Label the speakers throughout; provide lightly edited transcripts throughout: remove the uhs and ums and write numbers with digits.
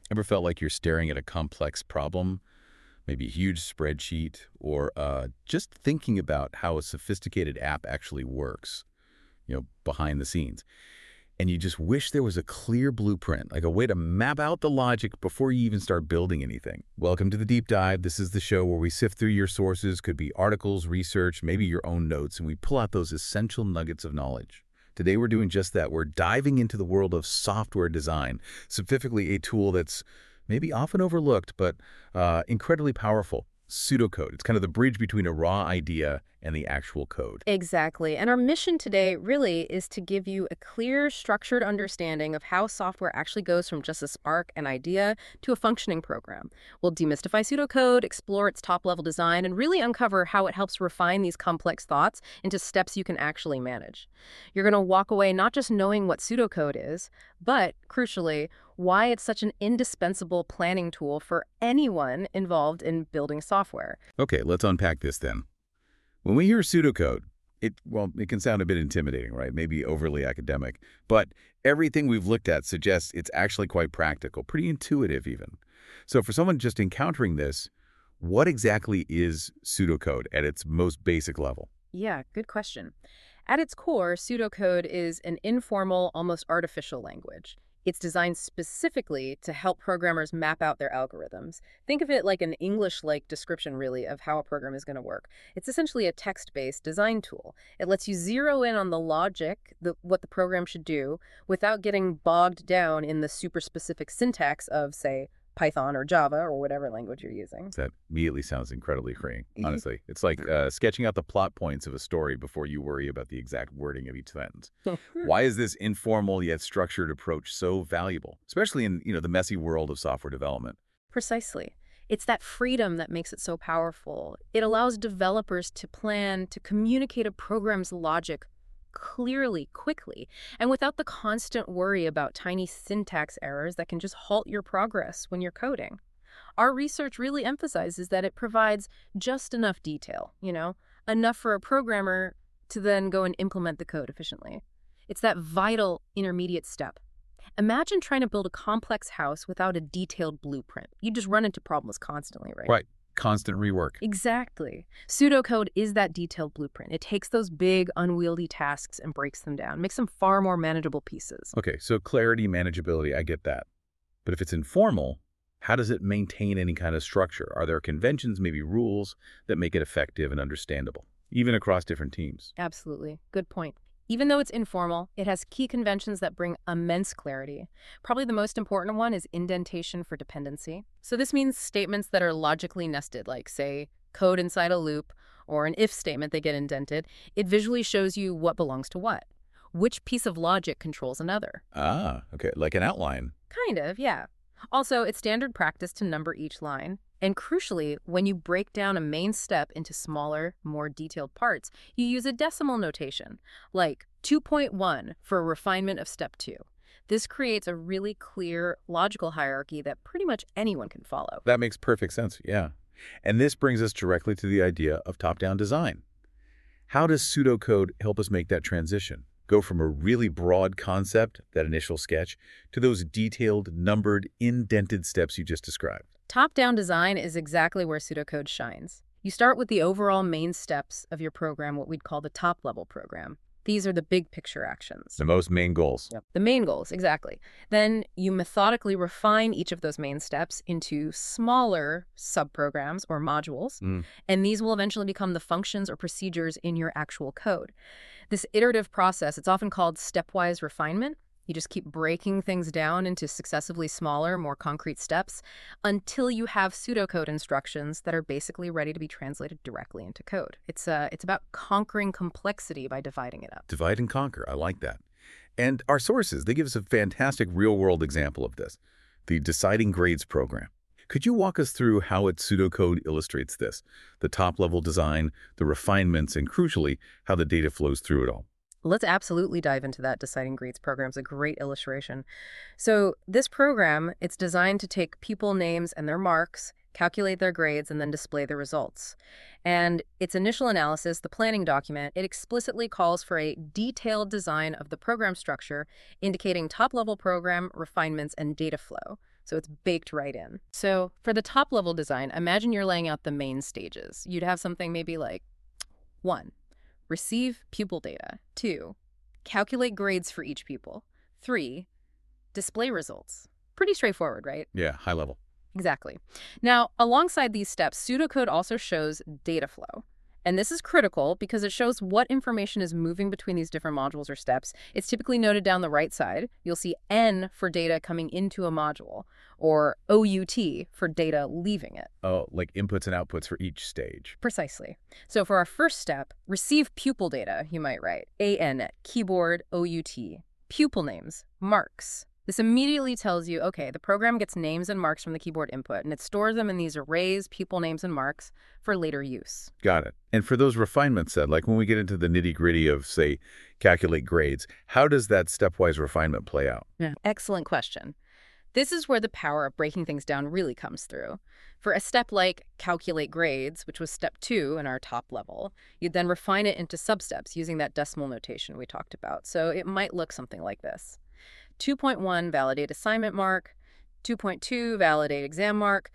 Speaker 1: Ever felt like you're staring at a complex problem, maybe a huge spreadsheet, or just thinking about how a sophisticated app actually works, behind the scenes? And you just wish there was a clear blueprint, like a way to map out the logic before you even start building anything. Welcome to the Deep Dive. This is the show where we sift through your sources, could be articles, research, maybe your own notes, and we pull out those essential nuggets of knowledge. Today we're doing just that. We're diving into the world of software design, specifically a tool that's maybe often overlooked, but incredibly powerful, pseudocode. It's kind of the bridge between a raw idea and the actual code.
Speaker 2: Exactly. And our mission today really is to give you a clear, structured understanding of how software actually goes from just a spark, an idea, to a functioning program. We'll demystify pseudocode, explore its top-level design, and really uncover how it helps refine these complex thoughts into steps you can actually manage. You're going to walk away not just knowing what pseudocode is, but, crucially, why it's such an indispensable planning tool for anyone involved in building software.
Speaker 1: Okay, let's unpack this then. When we hear pseudocode, it can sound a bit intimidating, right? Maybe overly academic. But everything we've looked at suggests it's actually quite practical, pretty intuitive even. So for someone just encountering this, what exactly is pseudocode at its most basic level?
Speaker 2: Yeah, good question. At its core, pseudocode is an informal, almost artificial language. It's designed specifically to help programmers map out their algorithms. Think of it like an English-like description, really, of how a program is going to work. It's essentially a text-based design tool. It lets you zero in on the logic, what the program should do, without getting bogged down in the super specific syntax of, say, Python or Java or whatever language you're using.
Speaker 1: That immediately sounds incredibly freeing, honestly. It's like sketching out the plot points of a story before you worry about the exact wording of each sentence. Why is this informal yet structured approach so valuable, especially in the messy world of software development?
Speaker 2: Precisely. It's that freedom that makes it so powerful. It allows developers to plan, to communicate a program's logic clearly, quickly, and without the constant worry about tiny syntax errors that can just halt your progress when you're coding. Our research really emphasizes that it provides just enough detail, enough for a programmer to then go and implement the code efficiently. It's that vital intermediate step. Imagine trying to build a complex house without a detailed blueprint. You just run into problems constantly, right?
Speaker 1: Right. Constant rework.
Speaker 2: Exactly. Pseudocode is that detailed blueprint. It takes those big, unwieldy tasks and breaks them down, makes them far more manageable pieces.
Speaker 1: Okay, so clarity, manageability, I get that. But if it's informal, how does it maintain any kind of structure? Are there conventions, maybe rules, that make it effective and understandable, even across different teams?
Speaker 2: Absolutely. Good point. Even though it's informal, it has key conventions that bring immense clarity. Probably the most important one is indentation for dependency. So this means statements that are logically nested, like, say, code inside a loop, or an if statement that get indented. It visually shows you what belongs to what. Which piece of logic controls another.
Speaker 1: Ah, okay, like an outline.
Speaker 2: Kind of, yeah. Also, it's standard practice to number each line. And crucially, when you break down a main step into smaller, more detailed parts, you use a decimal notation, like 2.1 for a refinement of step 2. This creates a really clear, logical hierarchy that pretty much anyone can follow.
Speaker 1: That makes perfect sense, yeah. And this brings us directly to the idea of top-down design. How does pseudocode help us make that transition? Go from a really broad concept, that initial sketch, to those detailed, numbered, indented steps you just described.
Speaker 2: Top-down design is exactly where pseudocode shines. You start with the overall main steps of your program, what we'd call the top-level program. These are the big picture actions.
Speaker 1: The most main goals.
Speaker 2: Yep. The main goals, exactly. Then you methodically refine each of those main steps into smaller subprograms or modules, and these will eventually become the functions or procedures in your actual code. This iterative process, it's often called stepwise refinement. You just keep breaking things down into successively smaller, more concrete steps until you have pseudocode instructions that are basically ready to be translated directly into code. It's about conquering complexity by dividing it up.
Speaker 1: Divide and conquer. I like that. And our sources, they give us a fantastic real-world example of this, the Deciding Grades program. Could you walk us through how its pseudocode illustrates this, the top-level design, the refinements, and crucially, how the data flows through it all?
Speaker 2: Let's absolutely dive into that. Deciding Grades program is a great illustration. So this program, it's designed to take people names and their marks, calculate their grades, and then display the results. And its initial analysis, the planning document, it explicitly calls for a detailed design of the program structure, indicating top-level program refinements and data flow. So it's baked right in. So for the top level design, imagine you're laying out the main stages. You'd have something maybe like 1. Receive pupil data. 2. Calculate grades for each pupil. 3. Display results. Pretty straightforward, right?
Speaker 1: Yeah, high level.
Speaker 2: Exactly. Now, alongside these steps, pseudocode also shows data flow. And this is critical because it shows what information is moving between these different modules or steps. It's typically noted down the right side. You'll see N for data coming into a module, or OUT for data leaving it.
Speaker 1: Oh, like inputs and outputs for each stage.
Speaker 2: Precisely. So for our first step, receive pupil data, you might write AN, keyboard, OUT. Pupil names, marks. This immediately tells you, okay, the program gets names and marks from the keyboard input, and it stores them in these arrays, pupil names and marks, for later use.
Speaker 1: Got it. And for those refinements said, like when we get into the nitty-gritty of, say, calculate grades, how does that stepwise refinement play out?
Speaker 2: Yeah. Excellent question. This is where the power of breaking things down really comes through. For a step like calculate grades, which was step 2 in our top level, you'd then refine it into substeps using that decimal notation we talked about. So it might look something like this. 2.1 validate assignment mark, 2.2 validate exam mark,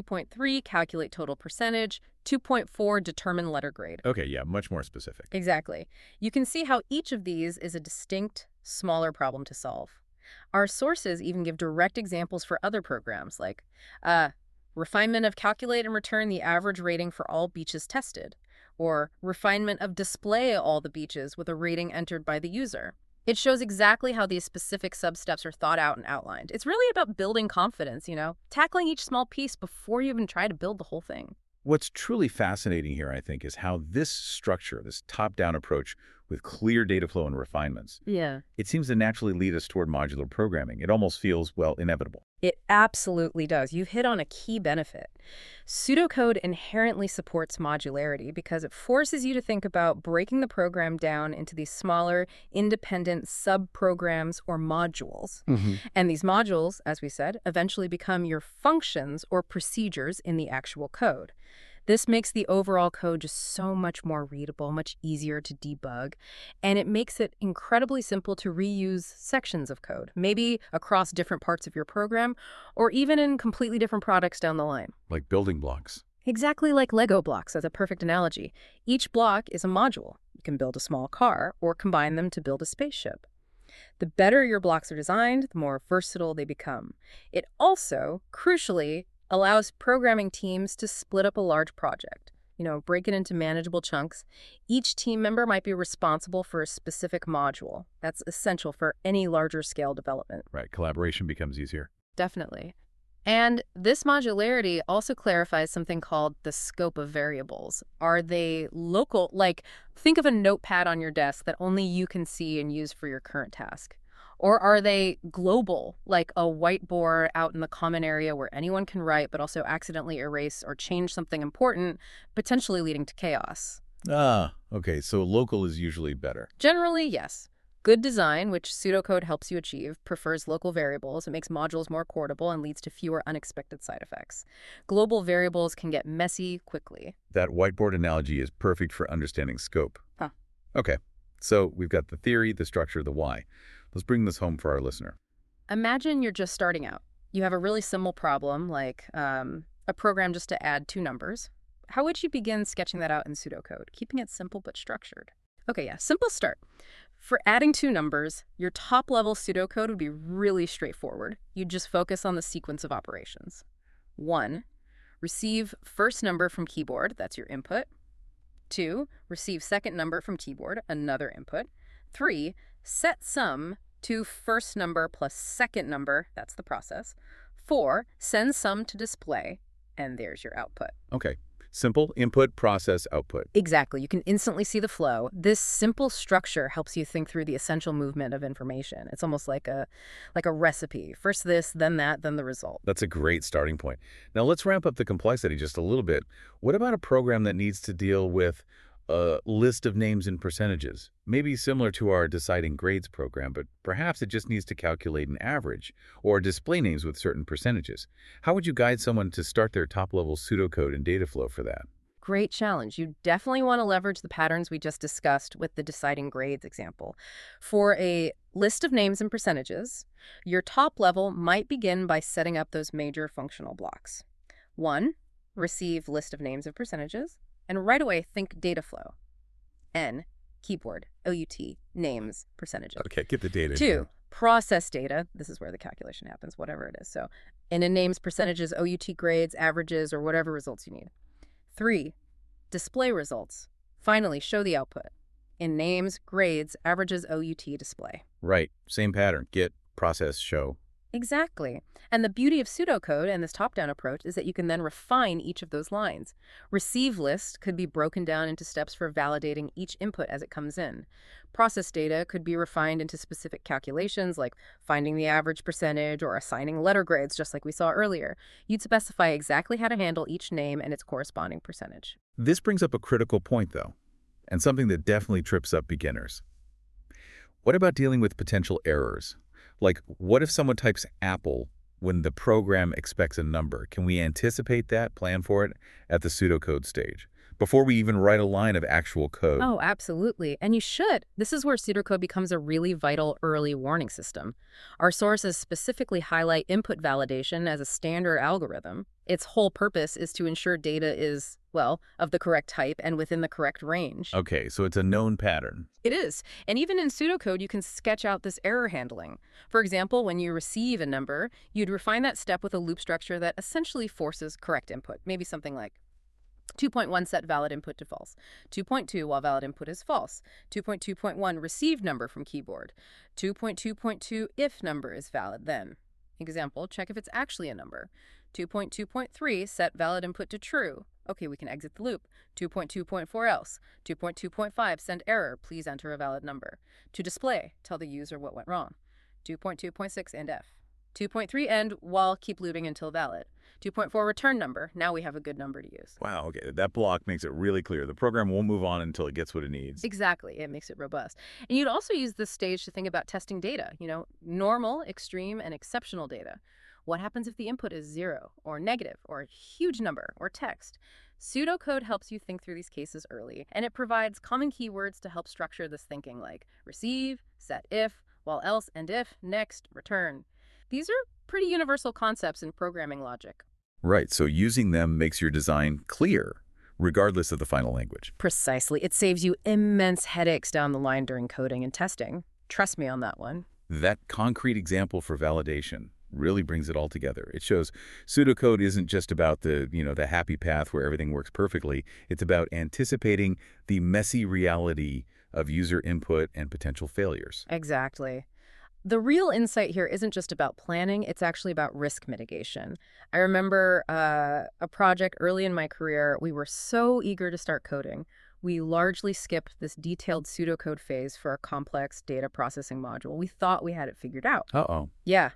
Speaker 2: 2.3 calculate total percentage, 2.4 determine letter grade.
Speaker 1: Okay, yeah, much more specific.
Speaker 2: Exactly. You can see how each of these is a distinct, smaller problem to solve. Our sources even give direct examples for other programs, like refinement of calculate and return the average rating for all beaches tested, or refinement of display all the beaches with a rating entered by the user. It shows exactly how these specific substeps are thought out and outlined. It's really about building confidence, tackling each small piece before you even try to build the whole thing.
Speaker 1: What's truly fascinating here, I think, is how this structure, this top-down approach with clear data flow and refinements, it seems to naturally lead us toward modular programming. It almost feels, well, inevitable.
Speaker 2: It absolutely does. You've hit on a key benefit. Pseudocode inherently supports modularity because it forces you to think about breaking the program down into these smaller, independent sub-programs or modules. And these modules, as we said, eventually become your functions or procedures in the actual code. This makes the overall code just so much more readable, much easier to debug, and it makes it incredibly simple to reuse sections of code, maybe across different parts of your program, or even in completely different products down the line.
Speaker 1: Like building blocks.
Speaker 2: Exactly like Lego blocks as a perfect analogy. Each block is a module. You can build a small car or combine them to build a spaceship. The better your blocks are designed, the more versatile they become. It also, crucially, allows programming teams to split up a large project, break it into manageable chunks. Each team member might be responsible for a specific module. That's essential for any larger scale development.
Speaker 1: Right, collaboration becomes easier.
Speaker 2: Definitely. And this modularity also clarifies something called the scope of variables. Are they local? Like, think of a notepad on your desk that only you can see and use for your current task. Or are they global, like a whiteboard out in the common area where anyone can write but also accidentally erase or change something important, potentially leading to chaos?
Speaker 1: Okay, so local is usually better.
Speaker 2: Generally, yes. Good design, which pseudocode helps you achieve, prefers local variables. It makes modules more portable and leads to fewer unexpected side effects. Global variables can get messy quickly.
Speaker 1: That whiteboard analogy is perfect for understanding scope.
Speaker 2: Huh.
Speaker 1: Okay, so we've got the theory, the structure, the why. Let's bring this home for our listener.
Speaker 2: Imagine you're just starting out. You have a really simple problem, like a program just to add 2 numbers. How would you begin sketching that out in pseudocode, keeping it simple but structured? Okay, yeah, simple start. For adding 2 numbers, your top-level pseudocode would be really straightforward. You'd just focus on the sequence of operations. 1, receive first number from keyboard, that's your input. 2, receive second number from keyboard, another input. 3, set sum to first number plus second number, that's the process. 4, send sum to display, and there's your output.
Speaker 1: Okay, simple input, process, output.
Speaker 2: Exactly. You can instantly see the flow. This simple structure helps you think through the essential movement of information. It's almost like a recipe. First this, then that, then the result.
Speaker 1: That's a great starting point. Now let's ramp up the complexity just a little bit. What about a program that needs to deal with a list of names and percentages? Maybe similar to our deciding grades program, but perhaps it just needs to calculate an average or display names with certain percentages. How would you guide someone to start their top-level pseudocode and data flow for that?
Speaker 2: great challenge. You definitely want to leverage the patterns we just discussed with the deciding grades example. For a list of names and percentages, your top level might begin by setting up those major functional blocks. 1, receive list of names and percentages, and right away think data flow. N, keyboard, OUT, names, percentages.
Speaker 1: Okay, get the data.
Speaker 2: 2, process data. This is where the calculation happens, whatever it is. So in names, percentages, OUT grades, averages, or whatever results you need. 3, display results. Finally, show the output. In names, grades, averages, OUT, display.
Speaker 1: Right, same pattern. Get, process, show.
Speaker 2: Exactly. And the beauty of pseudocode and this top-down approach is that you can then refine each of those lines. Receive list could be broken down into steps for validating each input as it comes in. Process data could be refined into specific calculations like finding the average percentage or assigning letter grades just like we saw earlier. You'd specify exactly how to handle each name and its corresponding percentage.
Speaker 1: This brings up a critical point, though, and something that definitely trips up beginners. What about dealing with potential errors? Like, what if someone types Apple when the program expects a number? Can we anticipate that, plan for it at the pseudocode stage, before we even write a line of actual code?
Speaker 2: Oh, absolutely. And you should. This is where pseudocode becomes a really vital early warning system. Our sources specifically highlight input validation as a standard algorithm. Its whole purpose is to ensure data is, well, of the correct type and within the correct range.
Speaker 1: Okay, so it's a known pattern.
Speaker 2: It is. And even in pseudocode, you can sketch out this error handling. For example, when you receive a number, you'd refine that step with a loop structure that essentially forces correct input. Maybe something like 2.1 set valid input to false. 2.2 while valid input is false. 2.2.1 receive number from keyboard. 2.2.2 if number is valid then. Example, check if it's actually a number. 2.2.3 set valid input to true. Okay, we can exit the loop. 2.2.4 else. 2.2.5 send error, please enter a valid number. To display, tell the user what went wrong. 2.2.6 end F. 2.3 end while keep looping until valid. 2.4 return number, now we have a good number to use.
Speaker 1: Wow, okay, that block makes it really clear. The program won't move on until it gets what it needs.
Speaker 2: Exactly, it makes it robust. And you'd also use this stage to think about testing data, normal, extreme, and exceptional data. What happens if the input is 0, or negative, or a huge number, or text? Pseudocode helps you think through these cases early, and it provides common keywords to help structure this thinking like receive, set if, while else, and if, next, return. These are pretty universal concepts in programming logic.
Speaker 1: Right, so using them makes your design clear, regardless of the final language.
Speaker 2: Precisely. It saves you immense headaches down the line during coding and testing. Trust me on that one.
Speaker 1: That concrete example for validation really brings it all together. It shows pseudocode isn't just about the happy path where everything works perfectly. It's about anticipating the messy reality of user input and potential failures.
Speaker 2: Exactly. The real insight here isn't just about planning, it's actually about risk mitigation. I remember a project early in my career, we were so eager to start coding. We largely skipped this detailed pseudocode phase for a complex data processing module. We thought we had it figured out.
Speaker 1: Uh-oh.
Speaker 2: Yeah.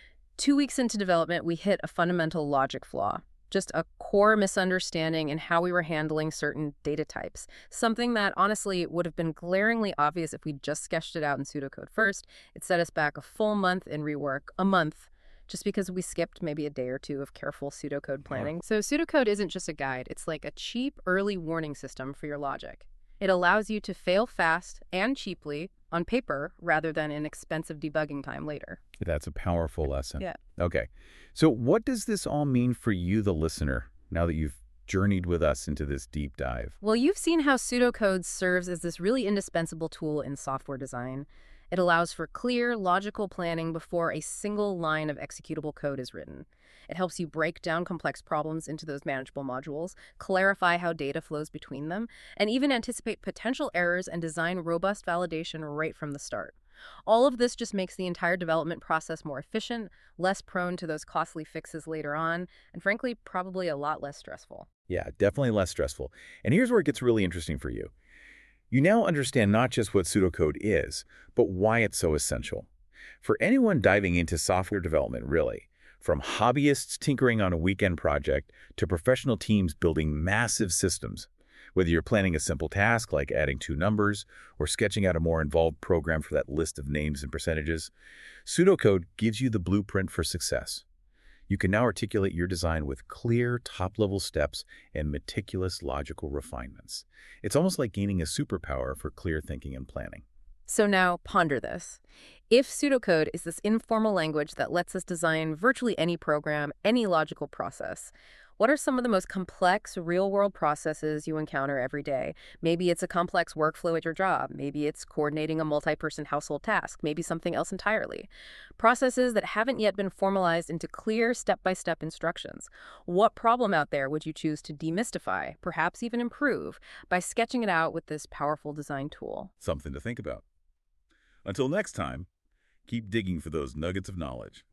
Speaker 2: 2 weeks into development, we hit a fundamental logic flaw. Just a core misunderstanding in how we were handling certain data types. Something that honestly would have been glaringly obvious if we'd just sketched it out in pseudocode first. It set us back a full month in rework, a month, just because we skipped maybe a day or two of careful pseudocode planning. So pseudocode isn't just a guide. It's like a cheap early warning system for your logic. It allows you to fail fast and cheaply on paper rather than in expensive debugging time later.
Speaker 1: That's a powerful lesson.
Speaker 2: Yeah.
Speaker 1: Okay. So what does this all mean for you, the listener, now that you've journeyed with us into this deep dive?
Speaker 2: Well, you've seen how pseudocode serves as this really indispensable tool in software design. It allows for clear, logical planning before a single line of executable code is written. It helps you break down complex problems into those manageable modules, clarify how data flows between them, and even anticipate potential errors and design robust validation right from the start. All of this just makes the entire development process more efficient, less prone to those costly fixes later on, and frankly, probably a lot less stressful.
Speaker 1: Yeah, definitely less stressful. And here's where it gets really interesting for you. You now understand not just what pseudocode is, but why it's so essential. For anyone diving into software development, really, from hobbyists tinkering on a weekend project to professional teams building massive systems, whether you're planning a simple task like adding 2 numbers or sketching out a more involved program for that list of names and percentages, pseudocode gives you the blueprint for success. You can now articulate your design with clear, top-level steps and meticulous logical refinements. It's almost like gaining a superpower for clear thinking and planning.
Speaker 2: So now ponder this. If pseudocode is this informal language that lets us design virtually any program, any logical process, what are some of the most complex real-world processes you encounter every day? Maybe it's a complex workflow at your job. Maybe it's coordinating a multi-person household task. Maybe something else entirely. Processes that haven't yet been formalized into clear step-by-step instructions. What problem out there would you choose to demystify, perhaps even improve, by sketching it out with this powerful design tool?
Speaker 1: Something to think about. Until next time, keep digging for those nuggets of knowledge.